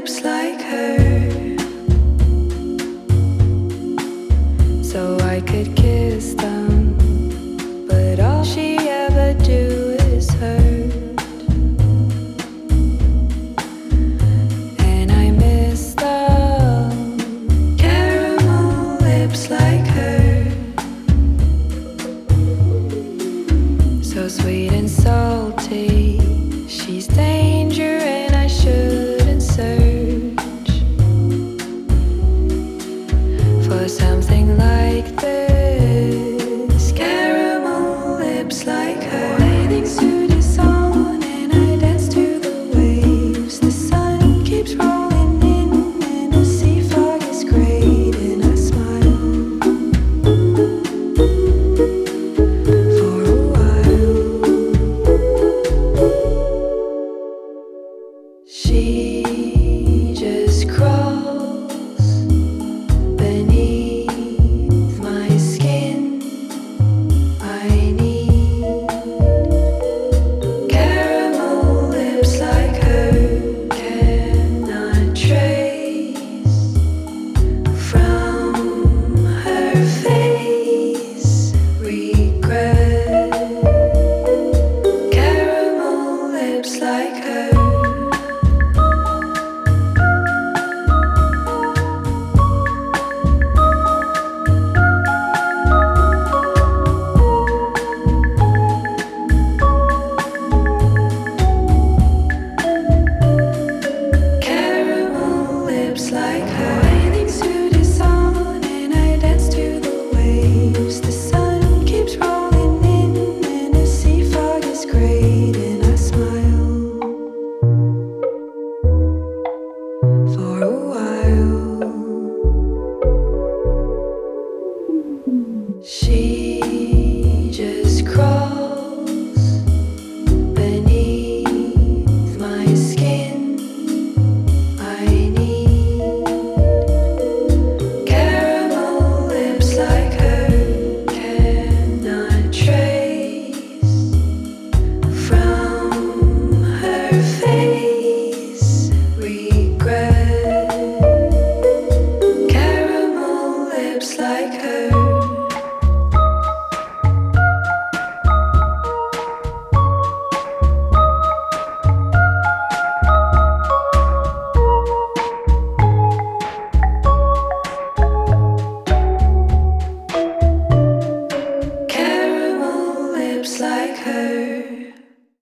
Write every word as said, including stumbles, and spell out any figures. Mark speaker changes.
Speaker 1: lips like her, so I could kiss them, but all she ever do is hurt. And I miss them, caramel lips like her, so sweet and salty. She's danger and I shouldn't search for something like this. Caramel lips like her. Bathing suit is on and I dance to the waves. The sun keeps rolling in and the sea fog is great, and I smile for a while. She